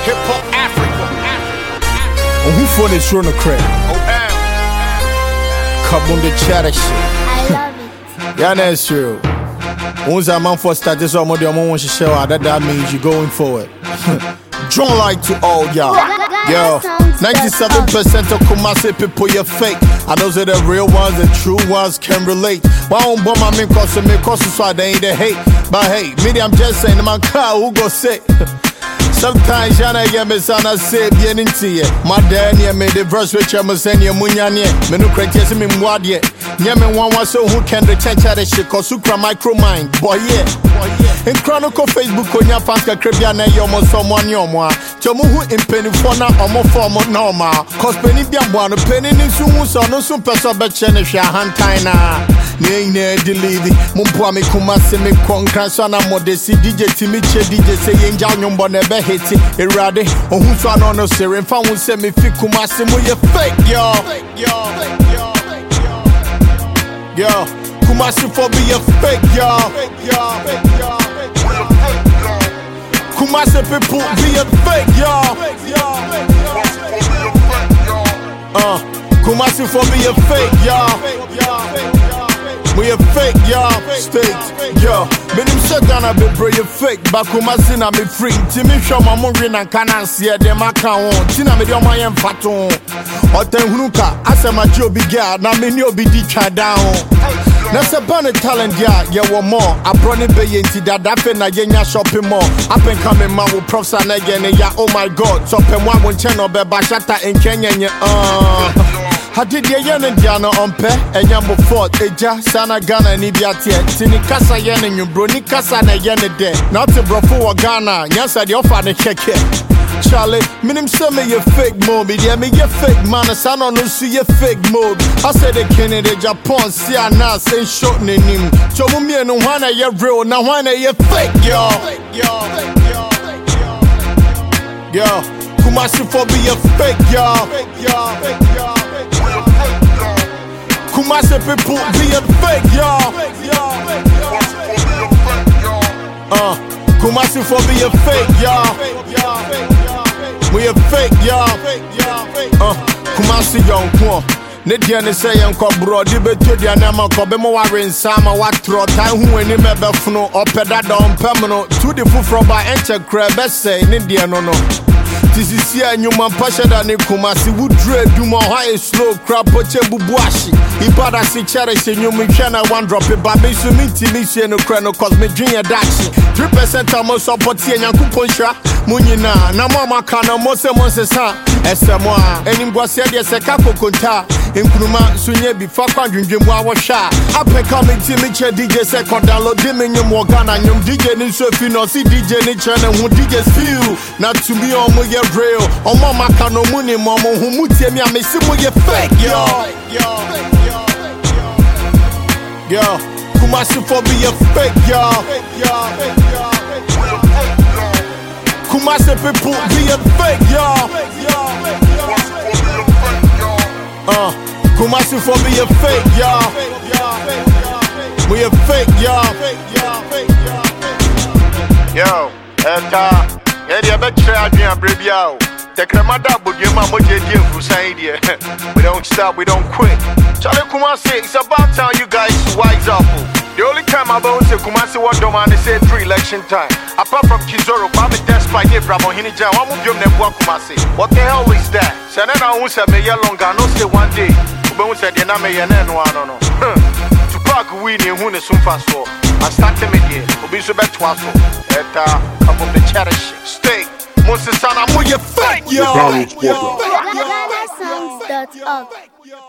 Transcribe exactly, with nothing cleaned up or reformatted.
Hip Hop Africa. On who for the show no crap? Come on the chatter shit. I love it. Yeah, that's true. Once a man for start this almost the moment she show that that means you going forward. Drone like to all y'all. Yo, ninety-seven percent of Kumasi people you fake. I know that the real ones, the true ones can relate. Why don't bomb my men cause me cause so they ain't the hate. But hey, me I'm just saying my car who go say. Sometimes Jana Yamis and I say bien into it. My dad near me the verse which I'm saying your munyanye. Me no critics me mwad yet. Nyame one was so who can the change at the shit cause Sukra micro mind. Boy yeah. In Chronicle Facebook on your fans can cribia na yomo someone yomo. Chomu who in penny for na omo form normal. Cause penny biambo penny in sumu so no sun person betchene share hand tina. Ning ne delivery. Mumpo me kumase me konkranso na modesi D J Timiche D J say yenja nyombo nebe hiti erade ohun so no no sere fa won se me fi kumase mo ye fake yo yo yo Kumasi for be a fake yo yo Kumasi people be a fake yo uh Kumasi for be a fake yo we a fake, y'all. State, yo. Benim shut down a bit, bro, you fake. Bakumasi na me free. Timmy show my movie and can't see it. Them I can't. Tina me do my em faton. Oten hunuka. I say my job be girl. Na me no be di try down. Na se bane talent ya. Yeah, one more. I brought it bay into that. That fe na yenya shopping mall. Up and coming man with profs and again. Yeah, oh my god. Top and one one channel be bashata in Kenya. Uh. I did the yen and Jana on pe, and Yambo fort, Eja, Sana Ghana, and Ibiatia, Tini Casa Yen and you brony Casa and Yen a day. Not to bro for Ghana, yes, I offer the check it. Charlie, minim send me your fake mode, yeah, me your fake man, I don't know, see your fake mode. I said the Kennedy, Japan, see a nas, ain't shortening him. So, me and one a year real, now one a year fake, yo. Yo, Kumasi for be a fake, yo. Kumasi people be a fake, y'all. Uh, Kumasi for be a fake, y'all. We a fake, y'all. Uh, Kumasi young poor. Nedia ne say yanko bro, di beto dia na manko be mo ware nsama watro time hu ani me be funu opeda don pemno to the fufro ba enche kra be say ne dia no no. This is here nyuma pasha da ne Kumasi wudre duma high slow crap poche bubuashi ibada si chere se nyuma hwana one drop it babe so minti mi se no kra no cause me dream ya dachi three percent am support ye nyankopon hwa munyina na mama kana mo se mo se sa esemo a enim gwase de se ka kokonta enkunuma sunye bi fa kwadwendwemu a wo hwa apeka me ti mi che D J se ko download me nyum wo Ghana nyum D J ni so fi no si D J ni che na hu D J feel na to me o mo ye real o mama kana mu ni mo mo hu mutie mi a me si mo ye fake yo yo yo Kumasi for be a fake yo Kumasi people be a fake yo uh Kumasi for be a fake yo we a fake yo Yo, eta, edi abetre adwan brebia. Tekremada bodwema moje die mfusan die. We don't stop, we don't quit. Charlie Kumasi, it's about time you guys wise up. The only time I bounce to Kumasi what do man say pre-election time. Apart from Kizoro, I'm a despite here from Hinija, one of them never Kumasi. What the hell is that? Senana who said me longer, no say one day. Who said the name and one no no. To park winning who is soon fast for. I start to me here, who be so bad twice. Eta, come on the cherish. Stay. Moses Sana, mo ye fake yo. Ghana songs dot org